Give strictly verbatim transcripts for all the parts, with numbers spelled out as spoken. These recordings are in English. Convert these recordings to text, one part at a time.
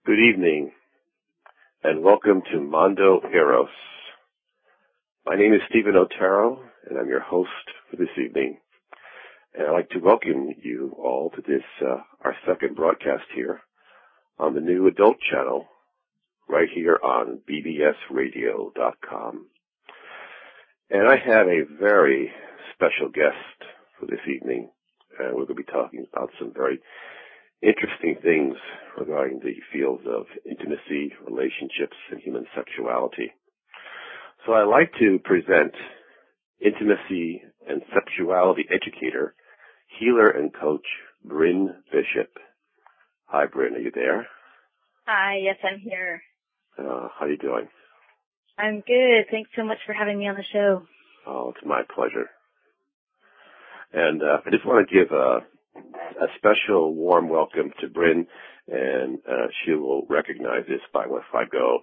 Good evening, and welcome to Mondo Eros. My name is Stephen Otero, and I'm your host for this evening. And I'd like to welcome you all to this, uh, our second broadcast here on the new adult channel, right here on b b s radio dot com. And I have a very special guest for this evening, and we're going to be talking about some very interesting things regarding the fields of intimacy, relationships, and human sexuality. So I'd like to present intimacy and sexuality educator, healer, and coach, Bryn Bishop. Hi, Bryn, are you there? Hi, yes, I'm here. Uh, how are you doing? I'm good. Thanks so much for having me on the show. Oh, it's my pleasure. And uh, I just want to give a A special warm welcome to Bryn, and uh, she will recognize this by if I go.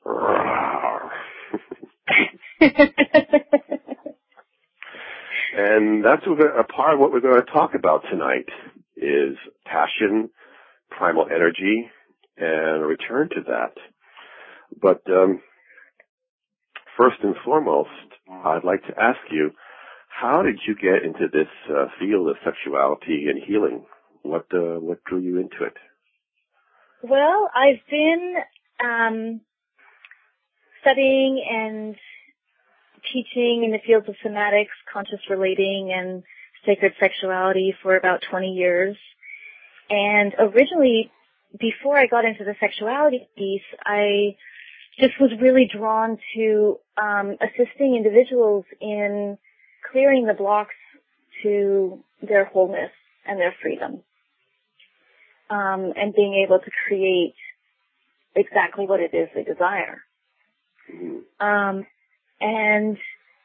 And that's a part of what we're going to talk about tonight is passion, primal energy, and a return to that. But um, first and foremost, I'd like to ask you, how did you get into this uh, field of sexuality and healing? What uh, what drew you into it? Well, I've been um, studying and teaching in the fields of somatics, conscious relating, and sacred sexuality for about twenty years. And originally, before I got into the sexuality piece, I just was really drawn to um, assisting individuals in clearing the blocks to their wholeness and their freedom, um, and being able to create exactly what it is they desire. Mm-hmm. Um, and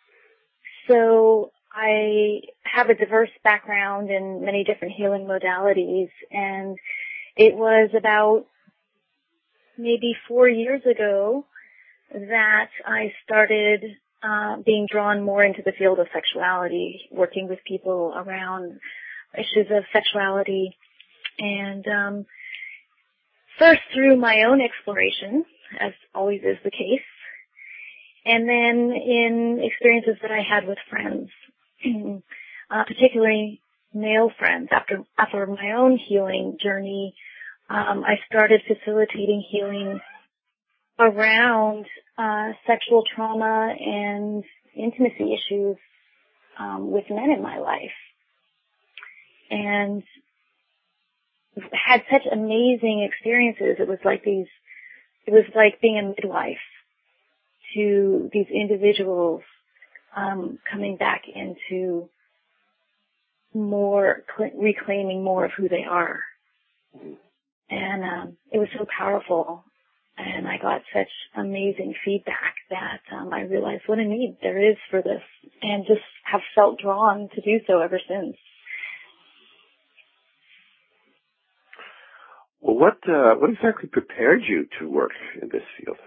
so I have a diverse background in many different healing modalities, and it was about maybe four years ago that I started Uh, being drawn more into the field of sexuality, working with people around issues of sexuality, and um, first through my own exploration, as always is the case, and then in experiences that I had with friends, uh, particularly male friends. After after my own healing journey, um, I started facilitating healing around uh, sexual trauma and intimacy issues um, with men in my life, and had such amazing experiences. It was like these, it was like being a midwife to these individuals um, coming back into more, reclaiming more of who they are, and um, it was so powerful. And I got such amazing feedback that um, I realized what a need there is for this, and just have felt drawn to do so ever since. Well, what uh, what exactly prepared you to work in this field?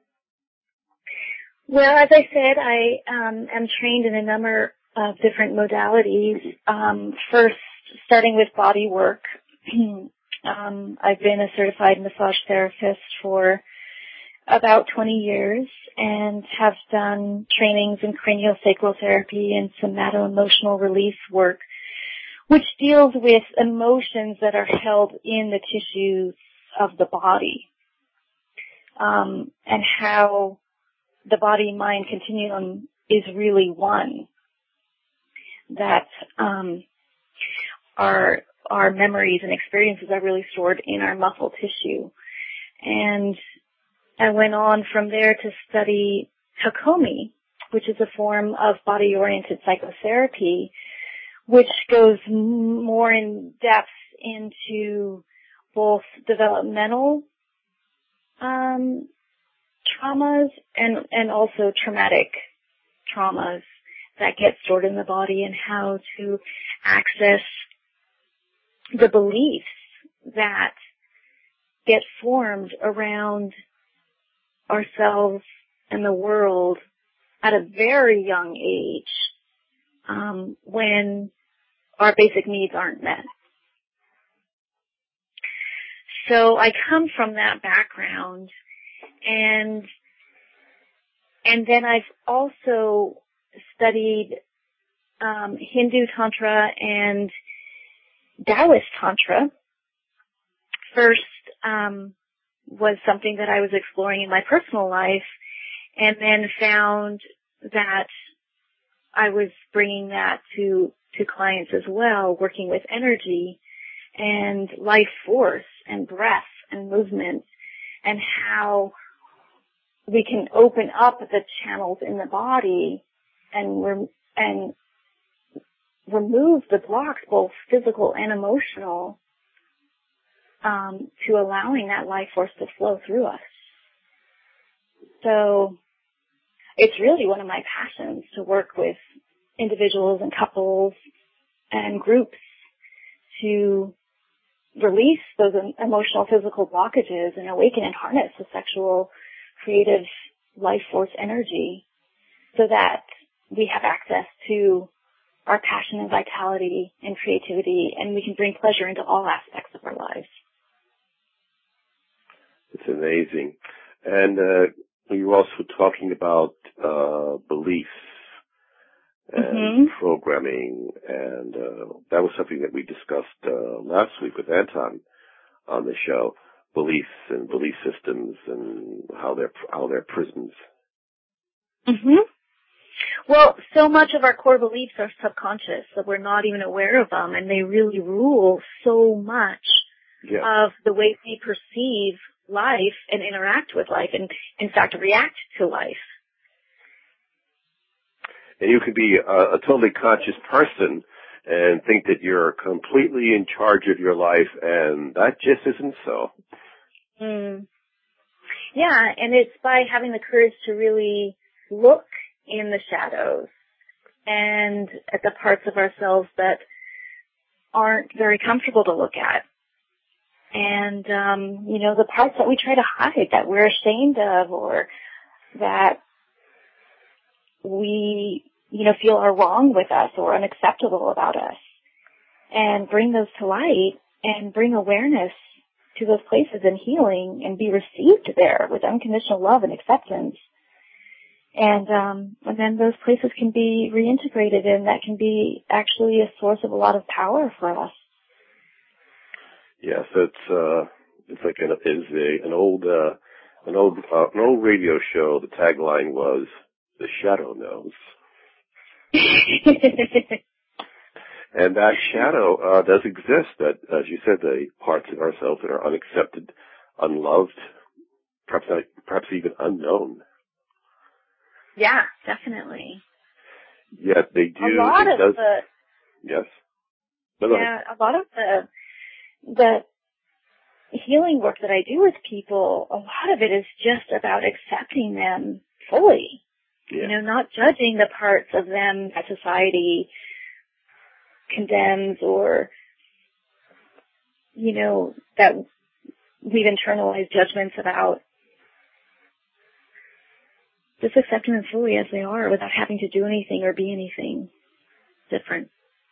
Well, as I said, I um, am trained in a number of different modalities. Um, first, starting with body work. Um, I've been a certified massage therapist for about twenty years and have done trainings in craniosacral therapy and somato-emotional release work, which deals with emotions that are held in the tissues of the body, um, and how the body-mind continuum is really one, that um, our our memories and experiences are really stored in our muscle tissue. And I went on from there to study Hakomi, which is a form of body-oriented psychotherapy, which goes more in depth into both developmental um, traumas and, and also traumatic traumas that get stored in the body, and how to access the beliefs that get formed around ourselves and the world at a very young age, um, when our basic needs aren't met. so I come from that background, and and then I've also studied um, Hindu Tantra and Taoist Tantra. First um, was something that I was exploring in my personal life, and then found that I was bringing that to to clients as well, working with energy and life force and breath and movement, and how we can open up the channels in the body and rem- and remove the blocks, both physical and emotional, um, to allowing that life force to flow through us. So it's really one of my passions to work with individuals and couples and groups to release those emotional, physical blockages and awaken and harness the sexual, creative life force energy so that we have access to our passion and vitality and creativity, and we can bring pleasure into all aspects of our lives. It's amazing. And uh, you were also talking about uh, beliefs and mm-hmm. programming, and uh, that was something that we discussed uh, last week with Anton on the show, beliefs and belief systems and how they're, how they're prisons. Mm-hmm. Well, so much of our core beliefs are subconscious, that we're not even aware of them, and they really rule so much yeah. of the way we perceive life and interact with life, and in fact react to life. And you could be a, a totally conscious person and think that you're completely in charge of your life, and that just isn't so. Mm. Yeah, and it's by having the courage to really look in the shadows and at the parts of ourselves that aren't very comfortable to look at. And, um, you know, the parts that we try to hide, that we're ashamed of, or that we, you know, feel are wrong with us or unacceptable about us. And bring those to light and bring awareness to those places and healing and be received there with unconditional love and acceptance. And, um, and then those places can be reintegrated, and that can be actually a source of a lot of power for us. Yes, it's, uh, it's like an, is a, an old, uh, an old, uh, an old radio show. The tagline was, "The shadow knows." And that shadow, uh, does exist, that, as you said, the parts of ourselves that are unaccepted, unloved, perhaps not, perhaps even unknown. Yeah, definitely. Yet they do. A lot it of does, the yes. No, yeah, a lot of the the healing work that I do with people, a lot of it is just about accepting them fully. Yeah. You know, not judging the parts of them that society condemns, or, you know, that we've internalized judgments about. Just accepting them fully as they are without having to do anything or be anything different.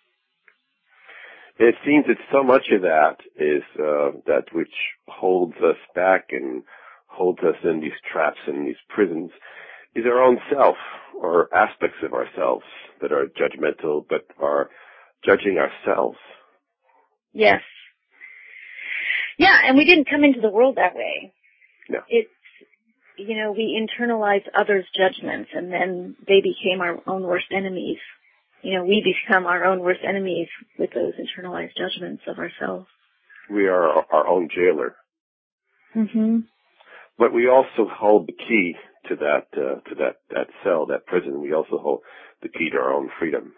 It seems that so much of that is uh, that which holds us back and holds us in these traps and these prisons is our own self, or aspects of ourselves that are judgmental but are judging ourselves. Yes. Yeah, and we didn't come into the world that way. No. It's, you know, we internalized others' judgments, and then they became our own worst enemies. You know, we become our own worst enemies with those internalized judgments of ourselves. We are our, our own jailer. Mm-hmm. But we also hold the key to that, uh, to that, that cell, that prison. We also hold the key to our own freedom.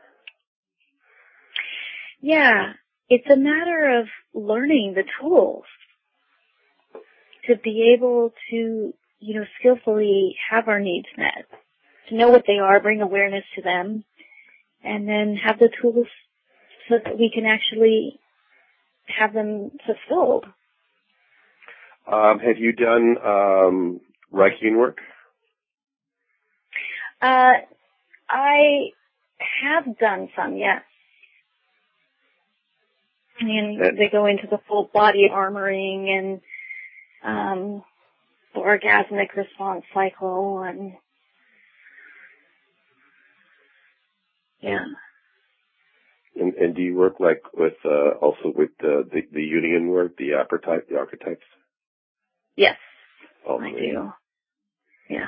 Yeah, it's a matter of learning the tools to be able to, you know, skillfully have our needs met, to know what they are, bring awareness to them, and then have the tools so that we can actually have them fulfilled. Um, have you done um, Reichian work? Uh, I have done some, yes. I mean, they go into the full body armoring and um, the orgasmic response cycle, and yeah. And, and do you work like with uh, also with uh, the the Jungian work, the archetype, the archetypes? Yes, Oh, I man. do. Yes.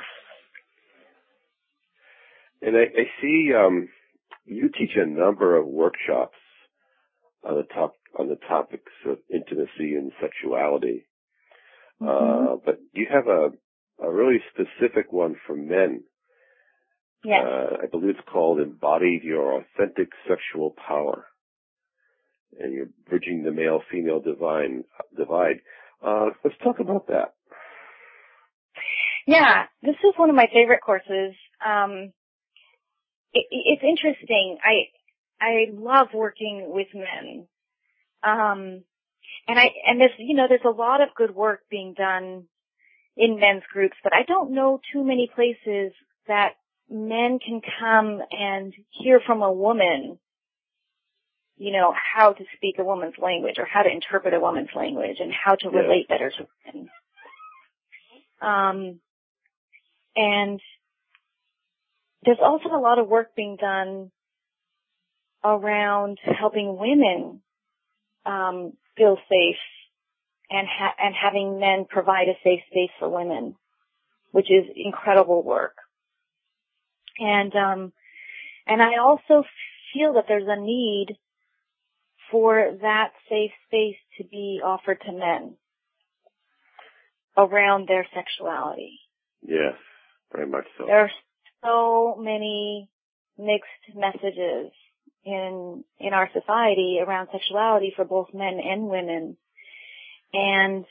And I, I see um, you teach a number of workshops on the top on the topics of intimacy and sexuality. Mm-hmm. Uh, but you have a a really specific one for men. Yes. Uh, I believe it's called Embody Your Authentic Sexual Power. And you're bridging the male-female divine divide. Uh, let's talk about that. Yeah, this is one of my favorite courses. Um, it, it's interesting. I I love working with men, um, and I and there's you know there's a lot of good work being done in men's groups, but I don't know too many places that men can come and hear from a woman, you know, how to speak a woman's language or how to interpret a woman's language and how to Yeah. relate better to women. Um, and there's also a lot of work being done around helping women um, feel safe and ha- and having men provide a safe space for women, which is incredible work. And um, and I also feel that there's a need for that safe space to be offered to men around their sexuality. Yes, very much so. There are so many mixed messages in in our society around sexuality for both men and women. And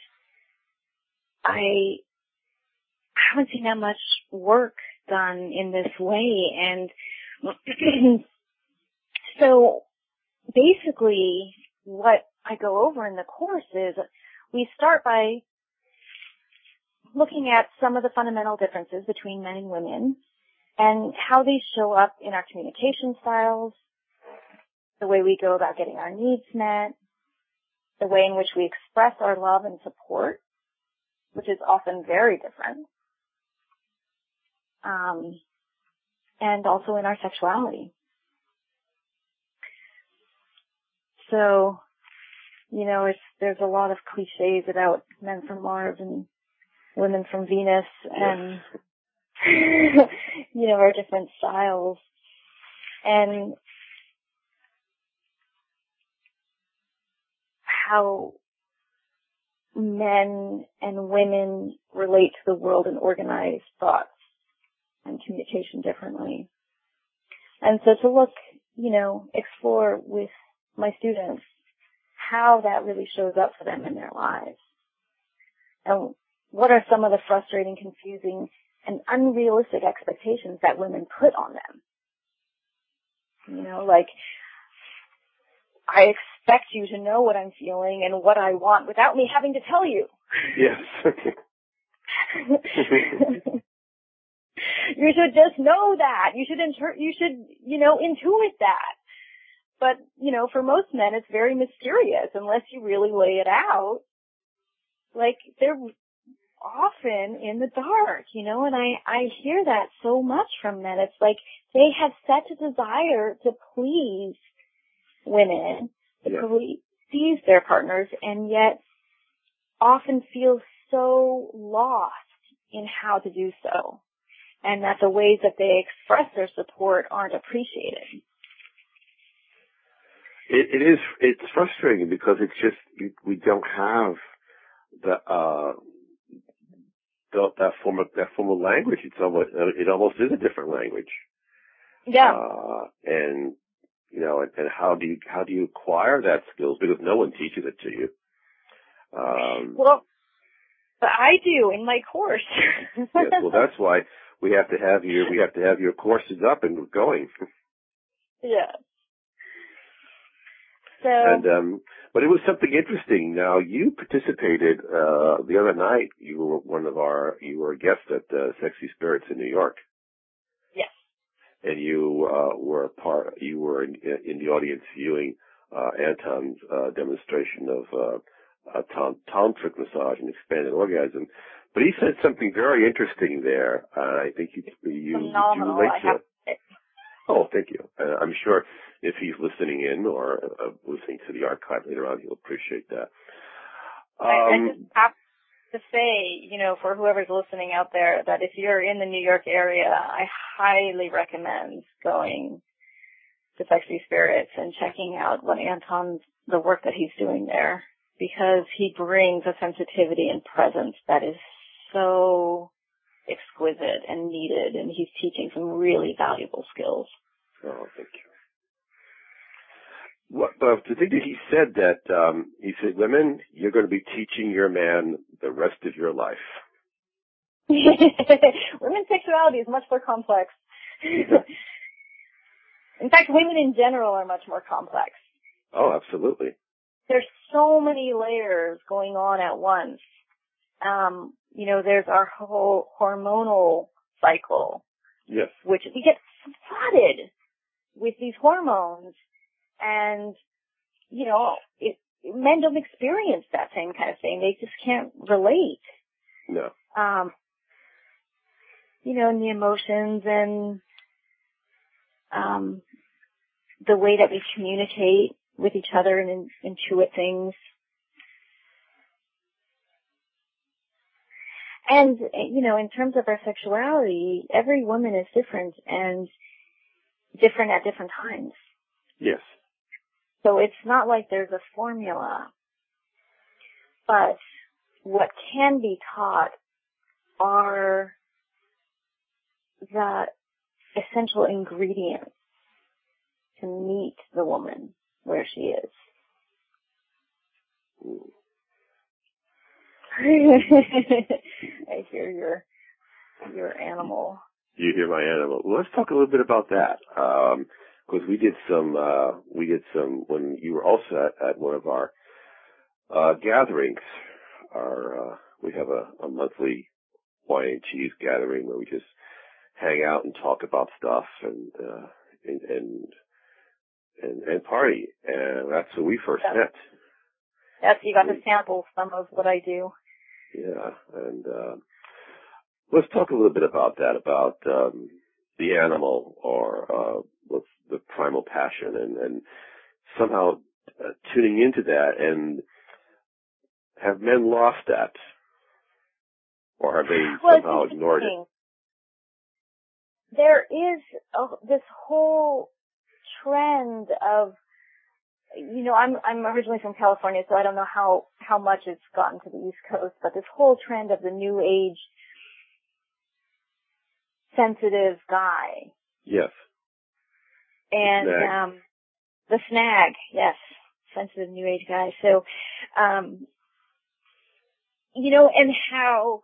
I haven't seen that much work done in this way. And so basically what I go over in the course is we start by looking at some of the fundamental differences between men and women and how these show up in our communication styles, the way we go about getting our needs met, the way in which we express our love and support, which is often very different, um, and also in our sexuality. So, you know, it's, there's a lot of cliches about men from Mars and women from Venus and, you know, our different styles. And how men and women relate to the world and organize thoughts and communication differently. And so to look, you know, explore with my students how that really shows up for them in their lives. And what are some of the frustrating, confusing, and unrealistic expectations that women put on them? You know, like, I expect you to know what I'm feeling and what I want without me having to tell you. Yes. You should just know that. You should inter- you should, you know, intuit that. But, you know, for most men, it's very mysterious unless you really lay it out. Like, they're often in the dark, you know, and I, I hear that so much from men. It's like they have such a desire to please women, to Yeah. please their partners, and yet often feel so lost in how to do so, and that the ways that they express their support aren't appreciated. It, it is. It's frustrating because it's just we don't have the uh the, that form of that form of language. It's almost it almost is a different language. Yeah. Uh, and you know, and, and how do you how do you acquire that skills? Because no one teaches it to you. Um, well, but I do in my course. Yes, well, that's why we have to have your we have to have your courses up and going. Yeah. So, and um, but it was something interesting. Now you participated uh, the other night. You were one of our you were a guest at uh, Sexy Spirits in New York. Yes. And you uh, were a part. You were in, in the audience viewing uh, Anton's uh, demonstration of uh, uh, tant- tantric massage and expanded orgasm. But he said something very interesting there. Uh, I think you you, you relate to it. Oh, thank you. Uh, I'm sure if he's listening in or uh, listening to the archive later on, he'll appreciate that. Um, I, I just have to say, you know, for whoever's listening out there, that if you're in the New York area, I highly recommend going to Sexy Spirits and checking out what Anton's, the work that he's doing there, because he brings a sensitivity and presence that is so exquisite and needed, and he's teaching some really valuable skills. Oh, thank you. What, uh, the thing that he said that, um, he said, women, you're going to be teaching your man the rest of your life. Women's sexuality is much more complex. In fact, women in general are much more complex. Oh, absolutely. There's so many layers going on at once. Um, you know, there's our whole hormonal cycle. Yes. Which we get flooded with these hormones. And, you know, it, men don't experience that same kind of thing. They just can't relate. No. Um, you know, and the emotions and um, the way that we communicate with each other and in, intuit things. And, you know, in terms of our sexuality, every woman is different and different at different times. Yes. So it's not like there's a formula. But what can be taught are the essential ingredients to meet the woman where she is. I hear your your animal. You hear my animal. Well, let's talk a little bit about that. Um, because we did some, uh, we did some, when you were also at, at one of our, uh, gatherings, our, uh, we have a, a monthly wine and cheese gathering where we just hang out and talk about stuff and, uh, and, and, and, and party. And that's where we first Yes. met. Yes, you got to sample some of what I do. Yeah. And, uh, let's talk a little bit about that, about, um, the animal or, uh, what's the primal passion and, and somehow uh, tuning into that. And have men lost that? Or have they well, somehow ignored it? There is a, this whole trend of, you know, I'm, I'm originally from California, so I don't know how, how much it's gotten to the East Coast, but this whole trend of the new age sensitive guy. Yes. And, snag. um, the snag, yes, sensitive new age guy. So, um, you know, and how,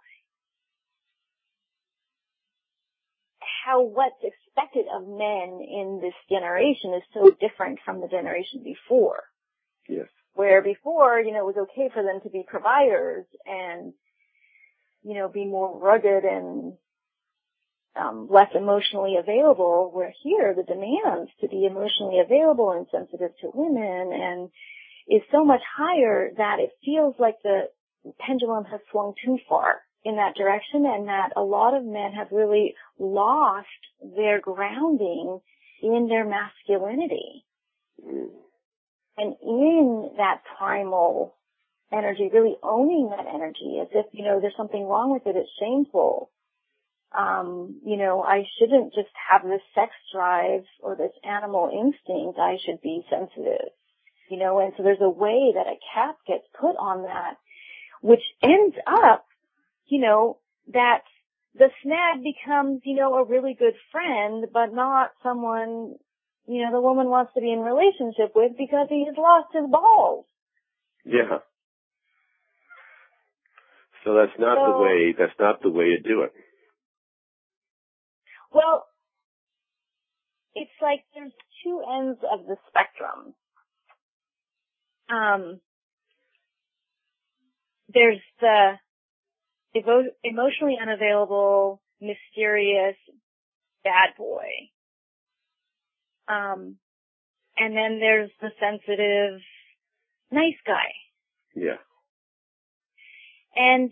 how what's expected of men in this generation is so different from the generation before. Yes. Where before, you know, it was okay for them to be providers and, you know, be more rugged and um, less emotionally available, where here the demands to be emotionally available and sensitive to women and is so much higher that it feels like the pendulum has swung too far in that direction, and that a lot of men have really lost their grounding in their masculinity. Mm. And in that primal energy, really owning that energy as if, you know, there's something wrong with it, it's shameful. Um, you know, I shouldn't just have this sex drive or this animal instinct, I should be sensitive. You know, and so there's a way that a cap gets put on that, which ends up, you know, that the snag becomes, you know, a really good friend, but not someone, you know, the woman wants to be in a relationship with because he has lost his balls. Yeah. So that's not so, the way, that's not the way to do it. Well, it's like there's two ends of the spectrum. Um, there's the evo- emotionally unavailable, mysterious bad boy. Um, And then there's the sensitive, nice guy. Yeah. And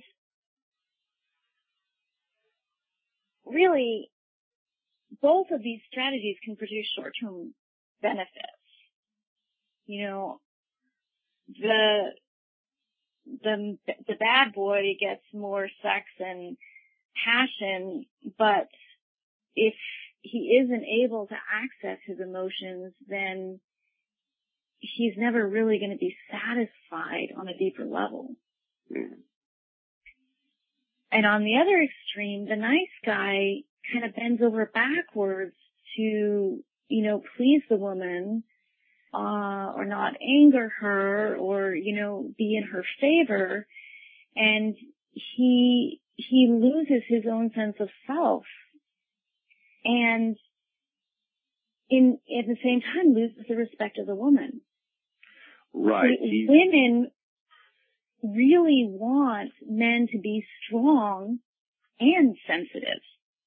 really, both of these strategies can produce short-term benefits. You know, the, the, the bad boy gets more sex and passion, but if he isn't able to access his emotions, then he's never really going to be satisfied on a deeper level. Mm. And on the other extreme, the nice guy kind of bends over backwards to, you know, please the woman, uh, or not anger her, or, you know, be in her favor. And he, he loses his own sense of self. And in, at the same time loses the respect of the woman. Right. So women really want men to be strong and sensitive.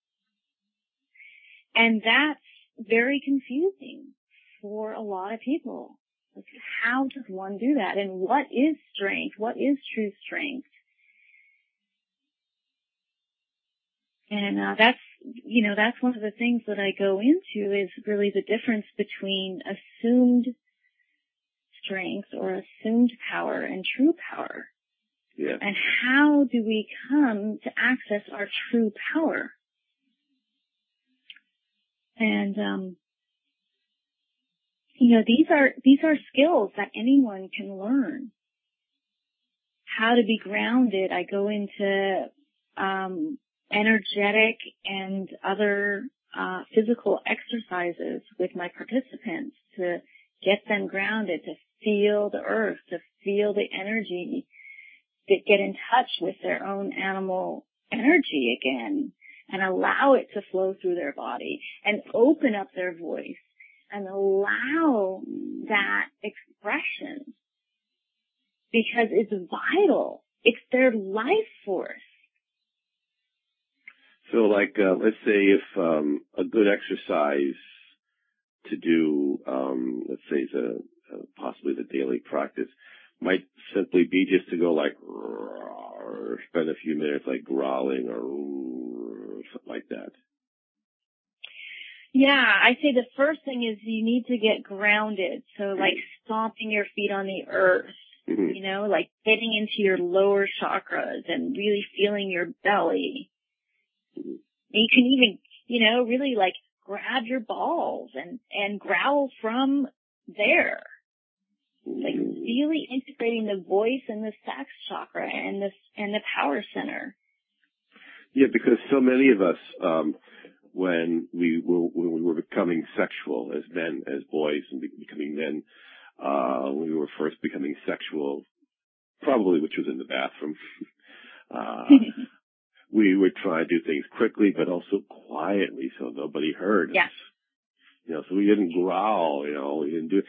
And that's very confusing for a lot of people. Like, how does one do that? And what is strength? What is true strength? And uh, that's, you know, that's one of the things that I go into is really the difference between assumed strength or assumed power and true power. Yeah. And how do we come to access our true power? And, um, you know, these are, these are skills that anyone can learn. How to be grounded. I go into, um, energetic and other, uh, physical exercises with my participants to get them grounded, to feel the earth, to feel the energy, to get in touch with their own animal energy again and allow it to flow through their body and open up their voice and allow that expression because it's vital. It's their life force. So like, uh, let's say if, um, a good exercise to do, um, let's say the, uh, possibly the daily practice might simply be just to go like, or spend a few minutes like growling or something like that. Yeah, I say the first thing is you need to get grounded. So like stomping your feet on the earth, mm-hmm. you know, like getting into your lower chakras and really feeling your belly. Mm-hmm. You can even, you know, really like grab your balls and, and growl from there. Like really integrating the voice and the sex chakra and the, and the power center. Yeah, because so many of us, um, when we were, when we were becoming sexual as men, as boys, and becoming men, uh, when we were first becoming sexual, probably which was in the bathroom, uh, we would try to do things quickly, but also quietly so nobody heard us. Yeah. You know, so we didn't growl, you know, we didn't do,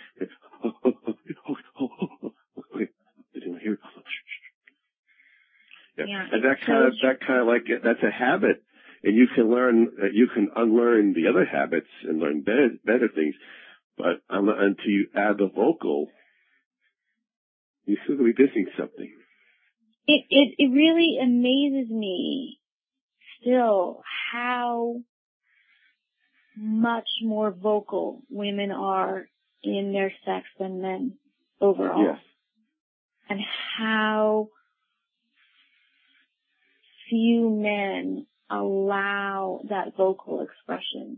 did anyone hear? Yeah. Yeah. And that kind of, that kind of like, that's a habit. And you can learn, you can unlearn the other habits and learn better, better things. But until you add the vocal, you're still going to be missing something. It, it, it really amazes me still how much more vocal women are in their sex than men overall. Yes. And how few men allow that vocal expression.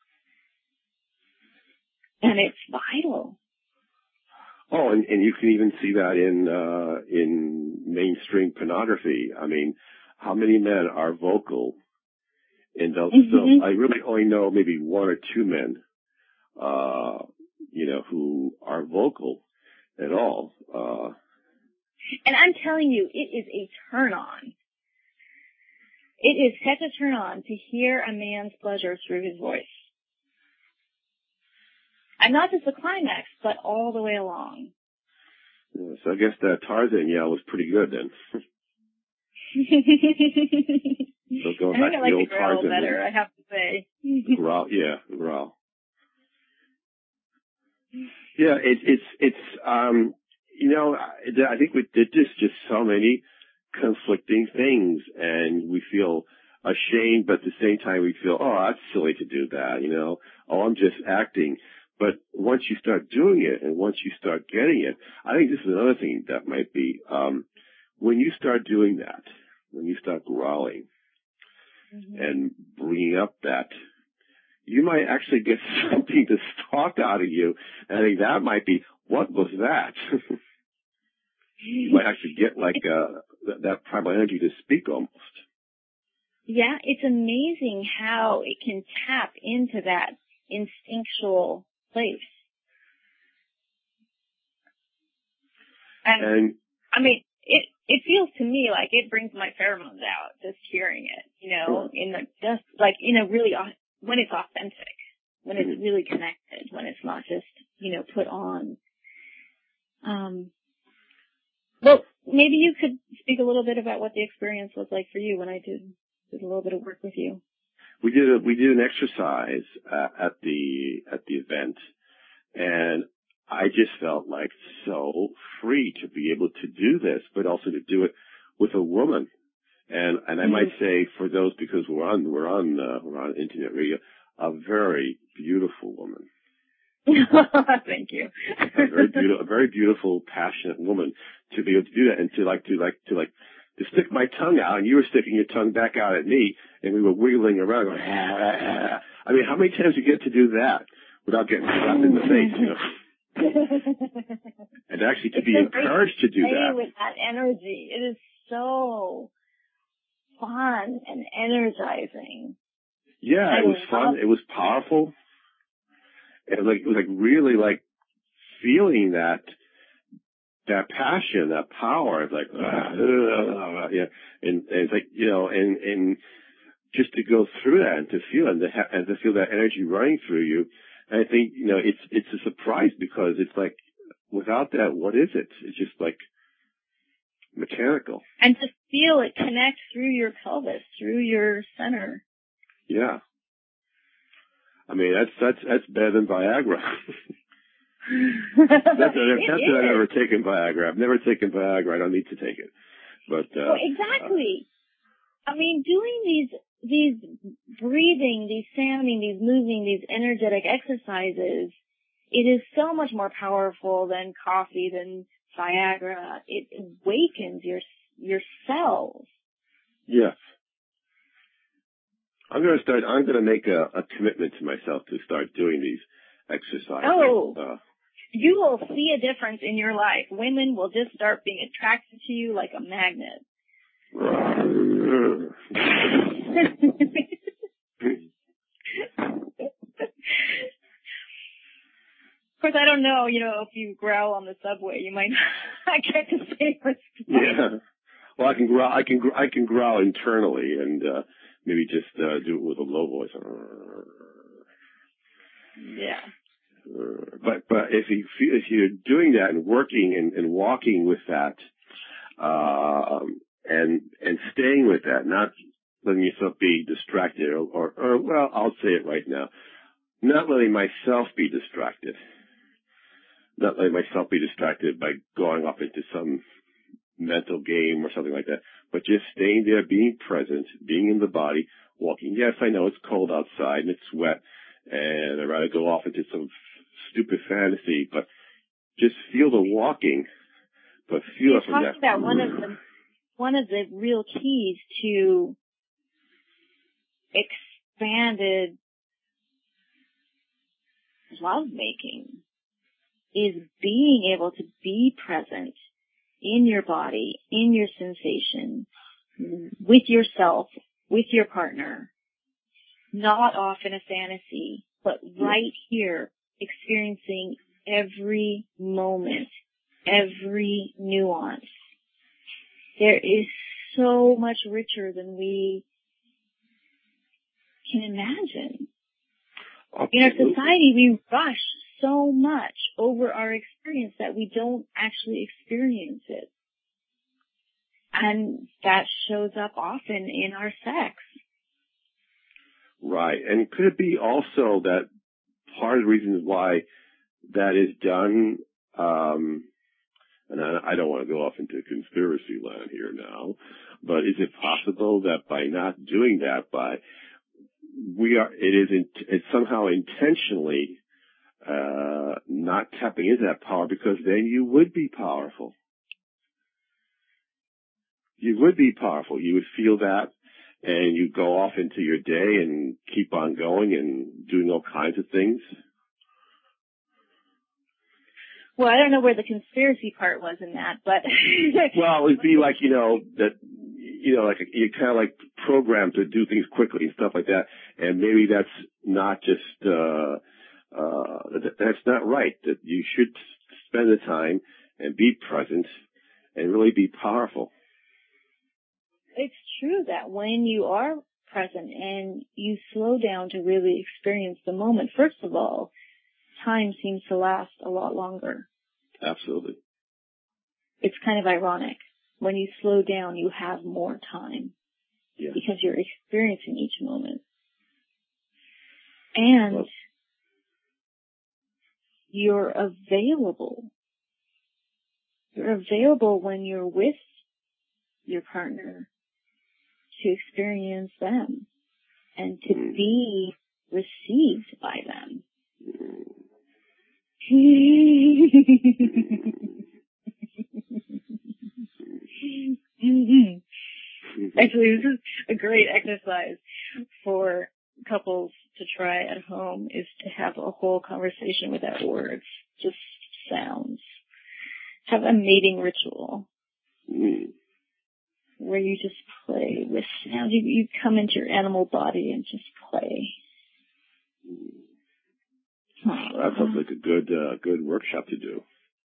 And it's vital. Oh, and, and you can even see that in, uh, in mainstream pornography. I mean, how many men are vocal in those mm-hmm. films? I really only know maybe one or two men, uh, you know, who are vocal at all. Uh, and I'm telling you, it is a turn on. It is such a turn on to hear a man's pleasure through his voice. And not just the climax, but all the way along. Yeah, so I guess that Tarzan yell was pretty good then. So going I back think I to like the old the growl Tarzan better, movie. I have to say. The growl, yeah, the growl. Yeah, it, it's, it's, um, you know, I, I think we did just, just so many conflicting things, and we feel ashamed, but at the same time we feel, oh, that's silly to do that, you know, oh, I'm just acting. But once you start doing it and once you start getting it, I think this is another thing that might be, um, when you start doing that, when you start growling mm-hmm. and bringing up that, you might actually get something to talk out of you. And I think that might be, what was that? You might actually get like uh, that, that primal energy to speak almost. Yeah, it's amazing how it can tap into that instinctual place. And, and I mean, it it feels to me like it brings my pheromones out just hearing it, you know, in the just like, you know, really when it's authentic, when it's really connected, when it's not just, you know, put on. Um, well, maybe you could speak a little bit about what the experience was like for you when I did, did a little bit of work with you. We did a, we did an exercise uh, at the at the event, and I just felt like so free to be able to do this, but also to do it with a woman. And and I mm-hmm. might say for those, because we're on we're on uh, we're on internet radio, a very beautiful woman. Thank you. a very beautiful, a very beautiful, passionate woman to be able to do that, and to like to like to like to stick my tongue out, and you were sticking your tongue back out at me, and we were wiggling around going, ah, ah, ah. I mean, how many times do you get to do that without getting slapped in the face, you know? And actually to it's be so encouraged to do that. With that energy, it is so fun and energizing. Yeah, I it was fun. love- It was powerful. It was like, it was like really like feeling that, that passion, that power. It's like, ah, uh, yeah. And, and it's like, you know, and, and just to go through that and to feel it and to, ha- and to feel that energy running through you. And I think, you know, it's, it's a surprise because it's like, without that, what is it? It's just like mechanical. And to feel it connect through your pelvis, through your center. Yeah. I mean, that's, that's, that's better than Viagra. Not that, I've, not that I've ever taken Viagra. I've never taken Viagra. I don't need to take it. But, uh. Well, exactly. Uh, I mean, doing these, these breathing, these sounding, these moving, these energetic exercises, it is so much more powerful than coffee, than Viagra. It awakens your, your cells. Yes. I'm going to start, I'm going to make a, a commitment to myself to start doing these exercises. Oh, uh, you will see a difference in your life. Women will just start being attracted to you like a magnet. Of course, I don't know, you know, if you growl on the subway, you might not get the same response. Yeah. Well, I can growl, I can, I can growl internally and, uh, maybe just, uh, do it with a low voice. Yeah. But, but if you feel, if you're doing that and working and, and walking with that, um, and, and staying with that, not letting yourself be distracted or, or, or, well, I'll say it right now, not letting myself be distracted, not letting myself be distracted by going off into some mental game or something like that, but just staying there, being present, being in the body, walking. Yes, I know it's cold outside and it's wet, and I'd rather go off into some stupid fantasy, but just feel the walking, but feel You're it from talking that. about one of the one of the real keys to expanded lovemaking is being able to be present in your body, in your sensation, with yourself, with your partner, not off in a fantasy, but right here, experiencing every moment, every nuance. There is so much richer than we can imagine. Absolutely. In our society, we rush so much over our experience that we don't actually experience it. And that shows up often in our sex. Right. And could it be also that part of the reason why that is done, um, and I, I don't want to go off into conspiracy land here now, but is it possible that by not doing that, by we are, it is in, it's somehow intentionally uh not tapping into that power, because then you would be powerful. You would be powerful. You would feel that, and you go off into your day and keep on going and doing all kinds of things. Well, I don't know where the conspiracy part was in that, but well, it'd be like, you know, that, you know, like you're kind of like programmed to do things quickly and stuff like that, and maybe that's not just uh uh that's not right. That you should spend the time and be present and really be powerful. It's true that when you are present and you slow down to really experience the moment, first of all, time seems to last a lot longer. Absolutely. It's kind of ironic. When you slow down, you have more time. Yeah. Because you're experiencing each moment. And well, you're available. You're available when you're with your partner to experience them and to mm. be received by them. mm-hmm. Actually, this is a great exercise for couples to try at home, is to have a whole conversation without words, just sounds. Have a mating ritual. Mm. Where you just play with sound. You, you come into your animal body and just play. Oh, that sounds like a good, uh, good workshop to do.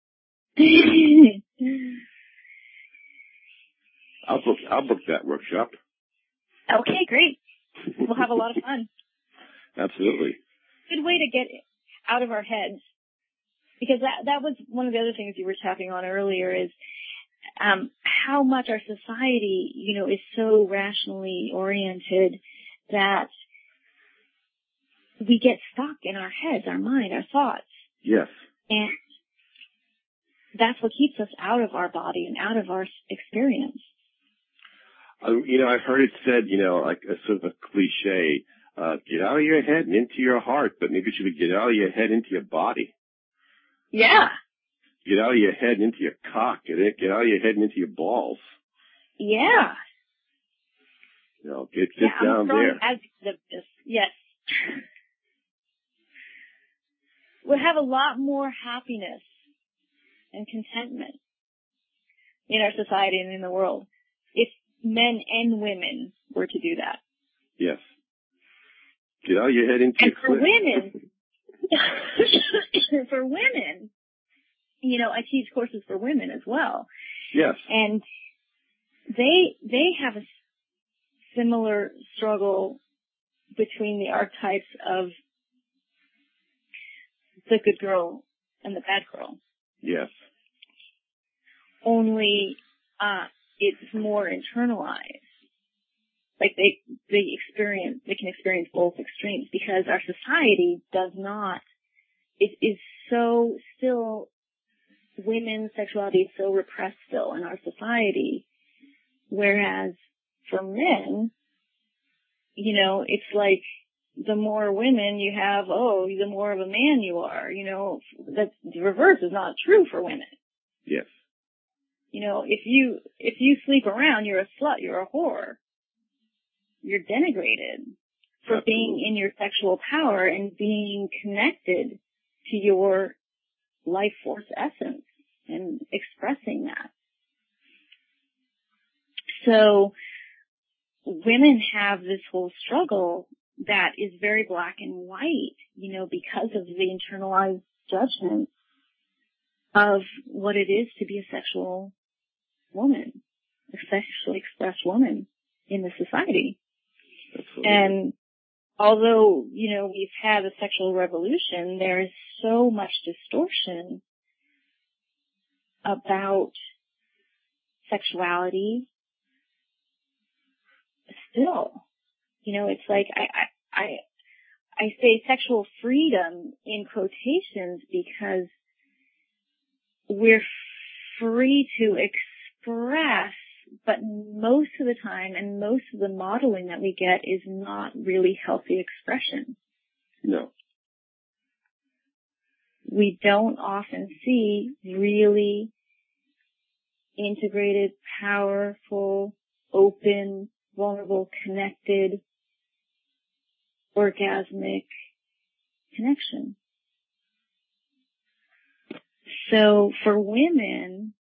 I'll book, I'll book that workshop. Okay, great. We'll have a lot of fun. Absolutely. Good way to get out of our heads. Because that, that was one of the other things you were tapping on earlier, is Um, how much our society, you know, is so rationally oriented that we get stuck in our heads, our mind, our thoughts. Yes. And that's what keeps us out of our body and out of our experience. Uh, you know, I've heard it said, you know, like a sort of a cliche, uh, get out of your head and into your heart, but maybe you should get out of your head into your body. Yeah. Get out of your head and into your cock. Get, it, get out of your head and into your balls. Yeah. You know, get, get yeah, down I'm there. Advocate of this. Yes. We'll have a lot more happiness and contentment in our society and in the world if men and women were to do that. Yes. Get out of your head into and your for women, for women, you know, I teach courses for women as well. Yes. And they, they have a similar struggle between the archetypes of the good girl and the bad girl. Yes. Only, uh, it's more internalized. Like they, they experience, they can experience both extremes because our society does not, it is so still, women's sexuality is so repressed still in our society. Whereas for men, you know, it's like the more women you have, oh, the more of a man you are. You know, that the reverse is not true for women. Yes. You know, if you, if you sleep around, you're a slut, you're a whore. You're denigrated for Absolutely. being in your sexual power and being connected to your life force essence and expressing that. So women have this whole struggle that is very black and white, you know, because of the internalized judgment of what it is to be a sexual woman, a sexually expressed woman in the society. Absolutely. And although, you know, we've had a sexual revolution, there is so much distortion about sexuality still. You know, it's like I, I, I say sexual freedom in quotations because we're free to express, but most of the time and most of the modeling that we get is not really healthy expression. No. We don't often see really integrated, powerful, open, vulnerable, connected, orgasmic connection. So for women,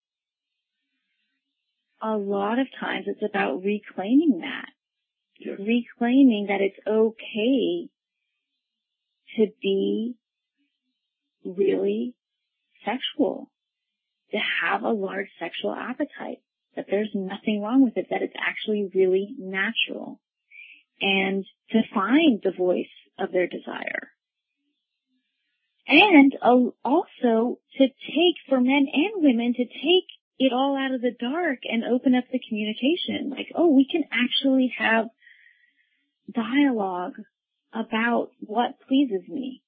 a lot of times it's about reclaiming that. Yes. Reclaiming that it's okay to be really sexual, to have a large sexual appetite, that there's nothing wrong with it, that it's actually really natural, and to find the voice of their desire. And also to take, for men and women, to take it all out of the dark and open up the communication. Like, oh, we can actually have dialogue about what pleases me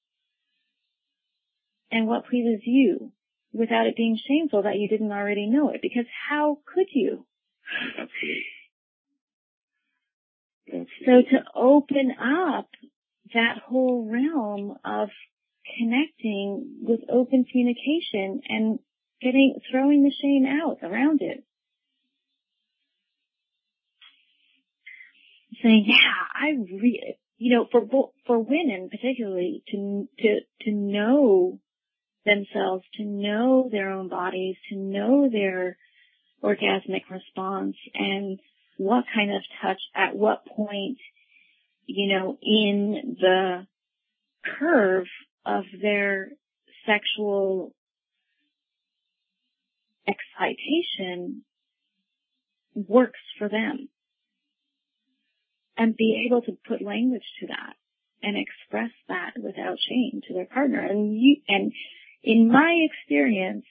and what pleases you without it being shameful that you didn't already know it. Because how could you? Absolutely. Absolutely. So to open up that whole realm of connecting with open communication and getting, throwing the shame out around it. Saying, yeah, I really, you know, for, for women particularly, to, to, to know themselves, to know their own bodies, to know their orgasmic response and what kind of touch at what point, you know, in the curve of their sexual excitation works for them, and be able to put language to that and express that without shame to their partner. And you, and in my experience,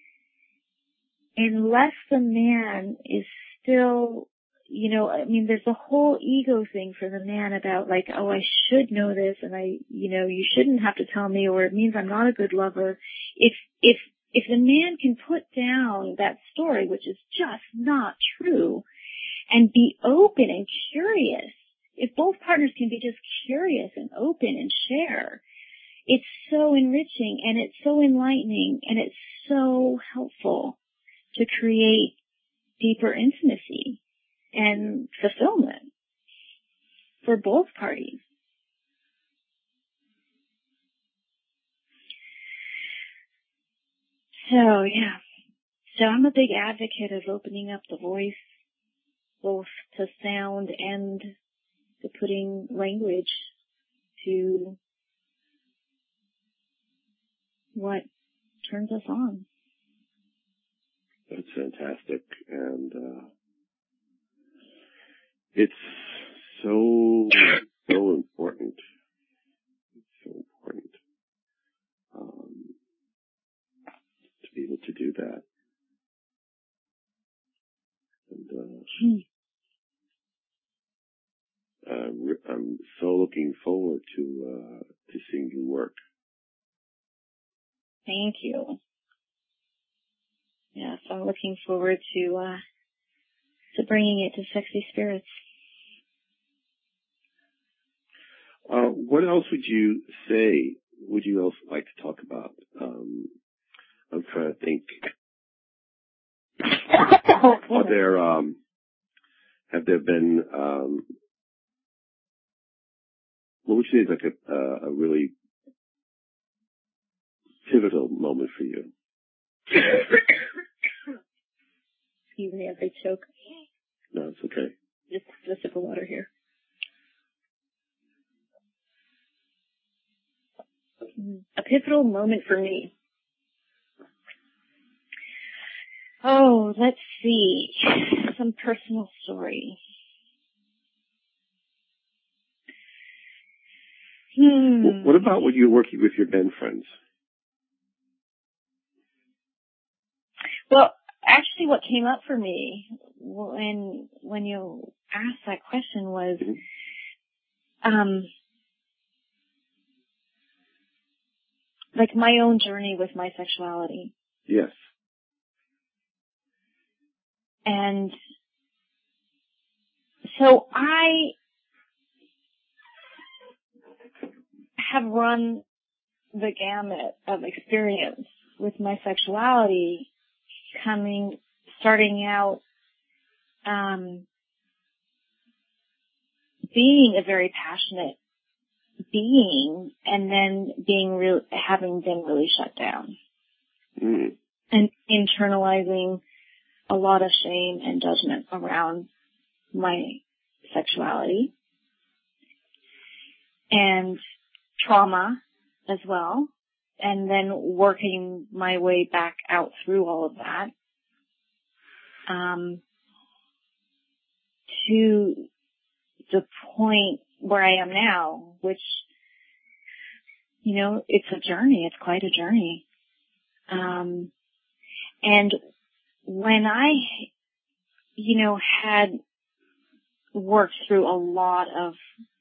unless the man is still, you know, I mean, there's a whole ego thing for the man about like, oh, I should know this, and I, you know, you shouldn't have to tell me, or it means I'm not a good lover. If, if, if the man can put down that story, which is just not true, and be open and curious, if both partners can be just curious and open and share, it's so enriching and it's so enlightening and it's so helpful to create deeper intimacy and fulfillment for both parties. So, yeah. So I'm a big advocate of opening up the voice, both to sound and to putting language to what turns us on. That's fantastic. And uh, it's so, so important. It's so important um, to be able to do that. And uh, Hmm. uh, I'm so looking forward to uh, to seeing you work. Thank you. Yes, I'm looking forward to uh, to bringing it to Sexy Spirits. Uh, what else would you say? Would you else like to talk about? Um, I'm trying to think. Are there um, have there been um, what would you say is like a, uh, a really pivotal moment for you? Excuse me as I choke. No, it's okay. Just a sip of water here. A pivotal moment for me. Oh, let's see. Some personal story. Hmm. What about when you're working with your men friends? Well, actually what came up for me when, when you asked that question was, um, like my own journey with my sexuality. Yes. And so I have run the gamut of experience with my sexuality, coming, starting out, um, being a very passionate being, and then being real, having been really shut down, Mm. and internalizing a lot of shame and judgment around my sexuality, and trauma as well, and then working my way back out through all of that, um, to the point where I am now, which, you know, it's a journey. It's quite a journey. Um, and when I, you know, had worked through a lot of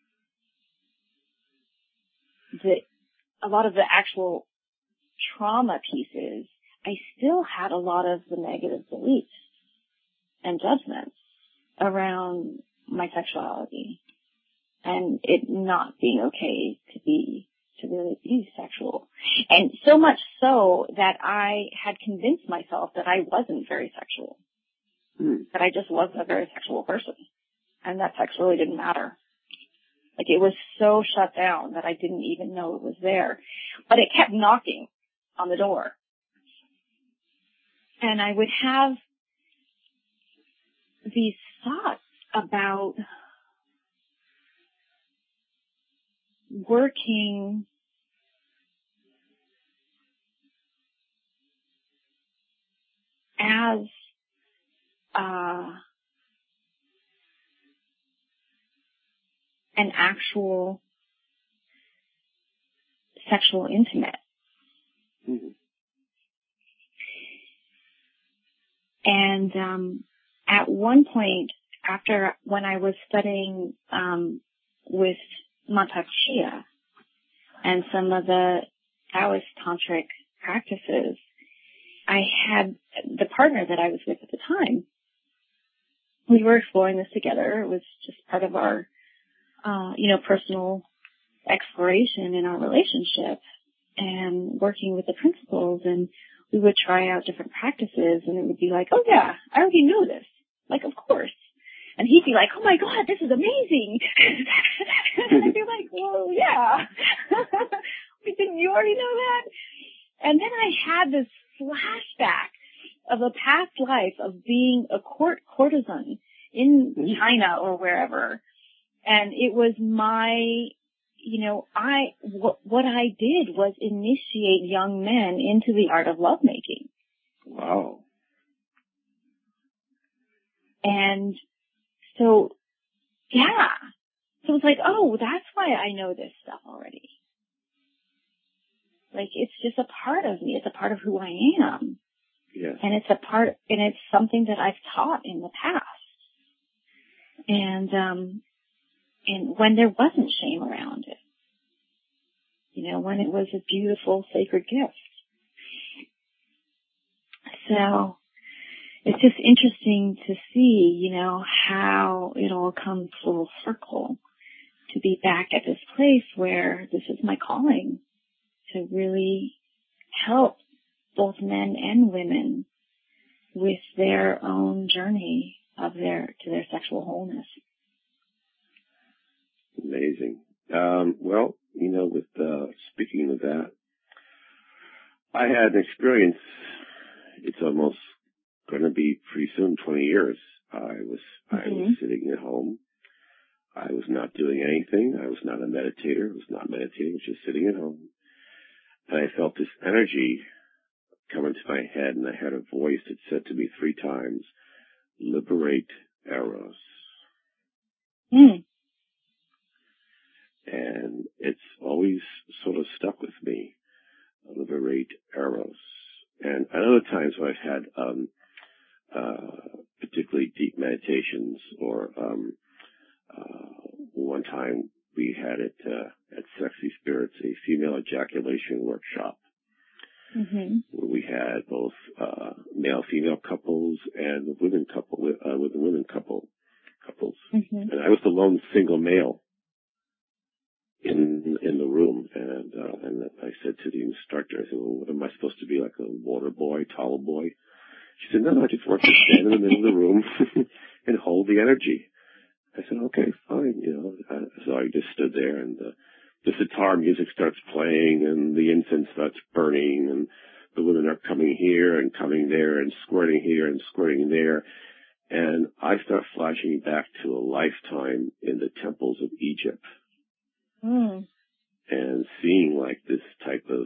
the, a lot of the actual trauma pieces, I still had a lot of the negative beliefs and judgments around my sexuality and it not being okay to be, to really be sexual. And so much so that I had convinced myself that I wasn't very sexual, Mm. that I just wasn't a very sexual person, and that sex really didn't matter. Like, it was so shut down that I didn't even know it was there. But it kept knocking on the door. And I would have these thoughts about working as uh, an actual sexual intimate. Mm-hmm. And um, at one point, after when I was studying um, with Mantak Chia and some of the Taoist tantric practices, I had the partner that I was with at the time. We were exploring this together. It was just part of our, uh, you know, personal exploration in our relationship and working with the principles. And we would try out different practices, and it would be like, oh yeah, I already know this. Like, of course. And he'd be like, oh my God, this is amazing. And I'd be like, well, yeah. Didn't you already know that? And then I had this flashback of a past life of being a court courtesan in China or wherever. And it was my, you know, I, what, what I did was initiate young men into the art of lovemaking. Wow. And so, yeah. So it's like, oh, that's why I know this stuff already. Like, it's just a part of me. It's a part of who I am. Yes. And it's a part, and it's something that I've taught in the past. And, um, and when there wasn't shame around it. You know, when it was a beautiful, sacred gift. So, it's just interesting to see, you know, how it all comes full circle to be back at this place where this is my calling to really help both men and women with their own journey of their, to their sexual wholeness. Amazing. Um, well, you know, with, uh, speaking of that, I had an experience, it's almost going to be pretty soon, twenty years. I was, mm-hmm. I was sitting at home. I was not doing anything. I was not a meditator. I was not meditating. I was just sitting at home. And I felt this energy come into my head, and I had a voice that said to me three times, liberate Eros. Mm. And it's always sort of stuck with me, liberate Eros. And at other times when I've had um, uh, particularly deep meditations, or um, uh, one time we had it uh, at Sexy Spirits, a female ejaculation workshop. Mm-hmm. where we had both uh, male-female couples and women couple with uh, with the women couple couples, Mm-hmm. and I was the lone single male in in the room, and uh, and I said to the instructor, I said, "Well, what am I supposed to be, like a water boy, towel boy?" She said, "No, no, I just want you to stand in the middle of the room and hold the energy." I said, "Okay, fine," you know. Uh, so I just stood there, and uh, the sitar music starts playing, and the incense starts burning, and the women are coming here and coming there and squirting here and squirting there. And I start flashing back to a lifetime in the temples of Egypt. Mm. And seeing like this type of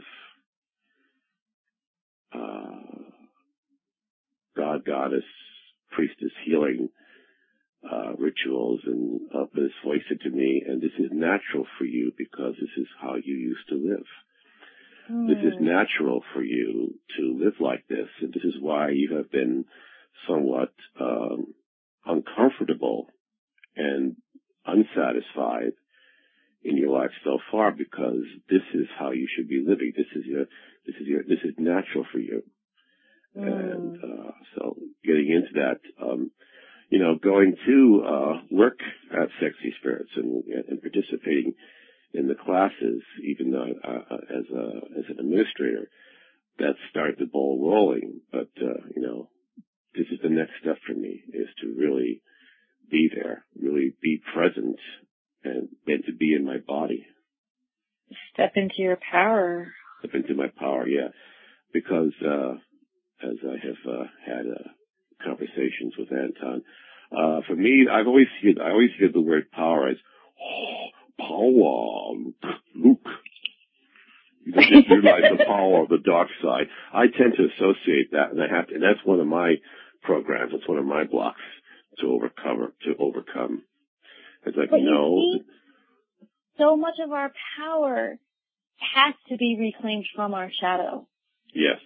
uh, god, goddess, priestess healing uh, rituals, and uh, this voice said to me, "And this is natural for you because this is how you used to live. Mm. This is natural for you to live like this, and this is why you have been somewhat um, uncomfortable and unsatisfied in your life so far, because this is how you should be living. This is your, this is your, this is natural for you." Mm. And uh, so, getting into that, um, you know, going to uh, work at Sexy Spirits and, and participating in the classes, even though uh, as a as an administrator, that started the ball rolling. But uh, you know, this is the next step for me, is to really be there, really be present, and, and to be in my body. Step into your power. Step into my power, yeah. Because uh, as I have uh, had uh, conversations with Anton, uh, for me, I've always heard, I always hear the word power as, oh, power, Luke. You don't just realize the power of the dark side. I tend to associate that, and I have to, and that's one of my programs. It's one of my blocks to overcome. To overcome. It's like, but no. You see, so much of our power has to be reclaimed from our shadow. Yes.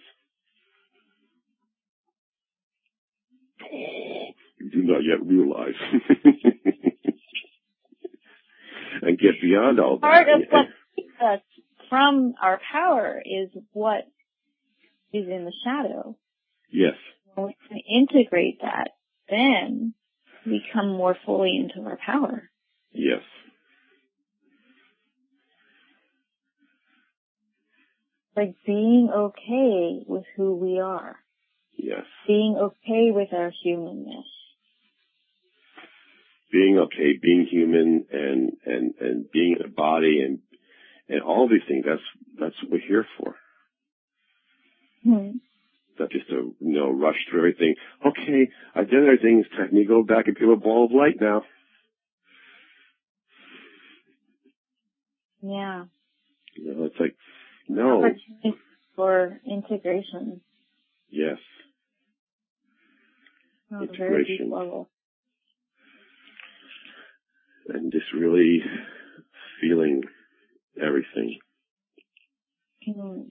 Oh, you do not yet realize. And get beyond all Part that. Part of what keeps us from our power is what is in the shadow. Yes. When we can integrate that, then we come more fully into our power. Yes. Like being okay with who we are. Yes. Being okay with our humanness. Being okay, being human, and, and, and being in a body, and, and all these things, that's, that's what we're here for. Hmm. Not just to, you know, rush through everything. Okay, I've done everything, it's time to go back and feel a ball of light now. Yeah. You know, it's like, no. Opportunity for integration. Yes. On integration. a very deep level. And just really feeling everything. Mm.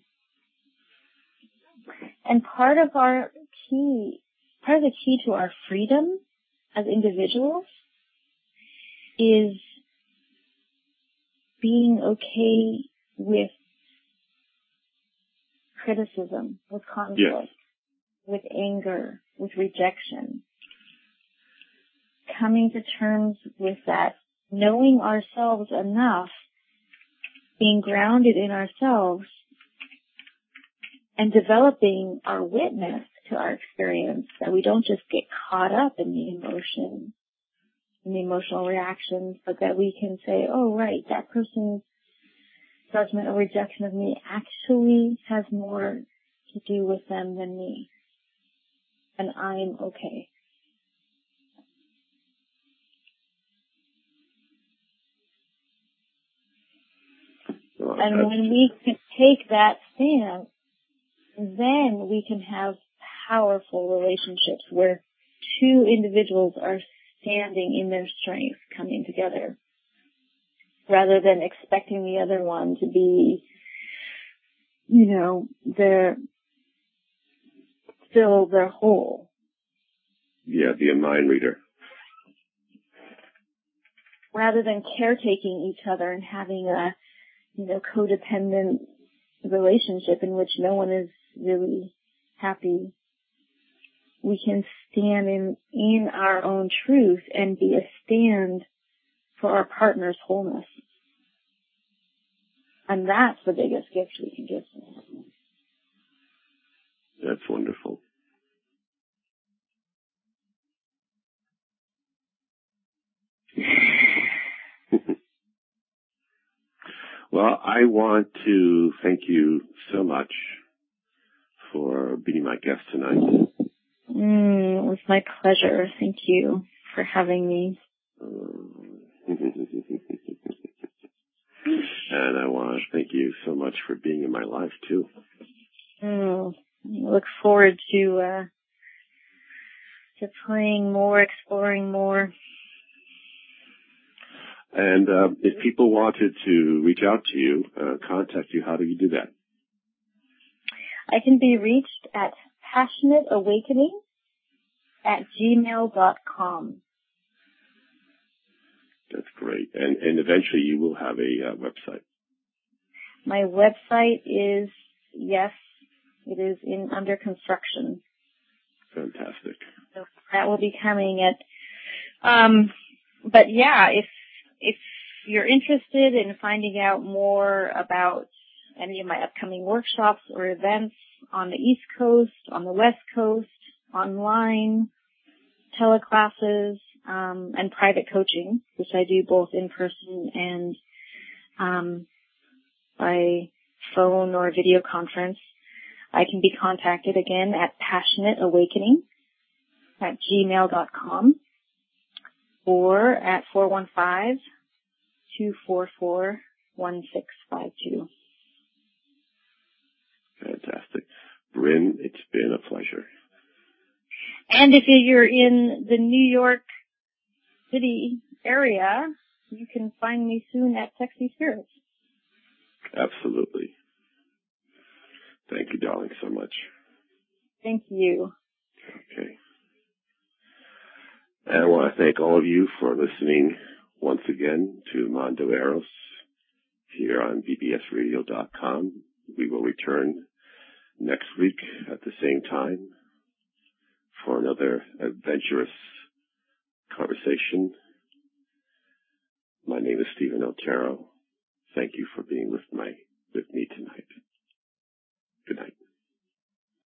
And part of our key, part of the key to our freedom as individuals is being okay with criticism, with conflict, yes. with anger, with rejection. Coming to terms with that, knowing ourselves enough, being grounded in ourselves, and developing our witness to our experience, that we don't just get caught up in the emotion, in the emotional reactions, but that we can say, oh, right, that person's judgment or rejection of me actually has more to do with them than me. And I'm okay. Well, and when we can take that stance, then we can have powerful relationships where two individuals are standing in their strength, coming together, rather than expecting the other one to be, you know, their, still their whole. Yeah, be a mind reader. Rather than caretaking each other and having a, you know, codependent relationship in which no one is really happy, we can stand in, in our own truth and be a stand for our partner's wholeness. And that's the biggest gift we can give them. That's wonderful. Well, I want to thank you so much for being my guest tonight. Mm, it was my pleasure. Thank you for having me. And I want to thank you so much for being in my life, too. Mm, I look forward to uh, to playing more, exploring more. And uh, if people wanted to reach out to you, uh, contact you, how do you do that? I can be reached at passionate awakening at gmail dot com. That's great. And, and eventually you will have a uh, website. My website is, yes, it is in under construction. Fantastic. So that will be coming at, um, but yeah, if, if you're interested in finding out more about any of my upcoming workshops or events on the East Coast, on the West Coast, online, teleclasses, um, and private coaching, which I do both in person and um, by phone or video conference, I can be contacted again at passionate awakening at gmail dot com or at four one five, two four four, one six five two. Fantastic. Bryn, it's been a pleasure. And if you're in the New York City area, you can find me soon at Sexy Spirits. Absolutely. Thank you, darling, so much. Thank you. Okay. And I want to thank all of you for listening once again to Mondo Eros here on B B S radio dot com. We will return next week at the same time for another adventurous conversation. My name is Stephen Otero. Thank you for being with my with me tonight. Good night.